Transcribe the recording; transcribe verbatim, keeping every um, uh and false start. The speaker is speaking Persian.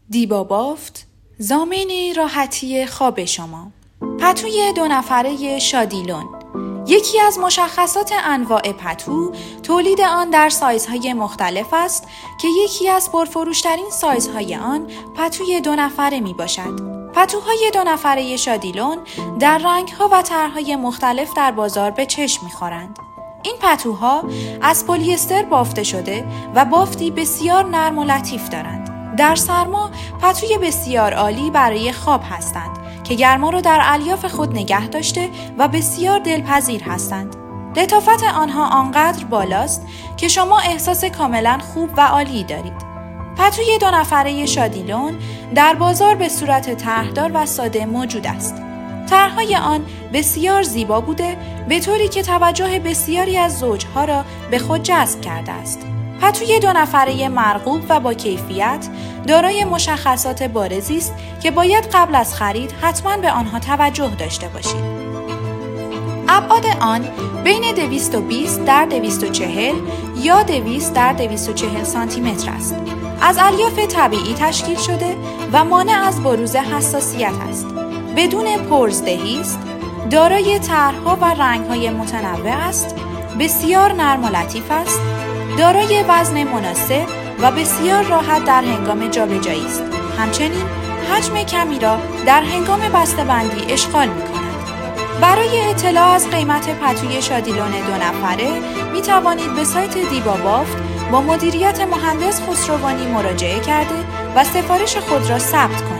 دیبا بافت، ضامن راحتی خواب شما. پتوی دو نفره شادیلون. یکی از مشخصات انواع پتو تولید آن در سایزهای مختلف است که یکی از پرفروشترین سایزهای آن پتوی دو نفره می باشد. پتوهای دو نفره شادیلون در رنگها و طرحهای مختلف در بازار به چشم می خورند. این پتوها از پلی استر بافته شده و بافتی بسیار نرم و لطیف دارند. در سرما پتوی بسیار عالی برای خواب هستند که گرما را در الیاف خود نگه داشته و بسیار دلپذیر هستند. لطافت آنها آنقدر بالاست که شما احساس کاملا خوب و عالی دارید. پتوی دو نفره شادیلون در بازار به صورت طرحدار و ساده موجود است. طرحهای آن بسیار زیبا بوده به طوری که توجه بسیاری از زوجها را به خود جذب کرده است. پتوی دو نفره مرغوب و با کیفیت دارای مشخصات بارزی است که باید قبل از خرید حتما به آنها توجه داشته باشید. ابعاد آن بین دویست و بیست در دویست و چهل یا دویست در دویست و چهل سانتی متر است. از الیاف طبیعی تشکیل شده و مانع از بروز حساسیت است. بدون پرزدهی است، دارای طرح‌ها و رنگ‌های متنوع است، بسیار نرم و لطیف است، دارای وزن مناسب و بسیار راحت در هنگام جابجایی است. همچنین حجم کمی را در هنگام بسته‌بندی اشغال می‌کند. برای اطلاع از قیمت پتوی شادیلون دو نفره می توانید به سایت دیبا بافت با مدیریت مهندس خسروانی مراجعه کرده و سفارش خود را ثبت کنید.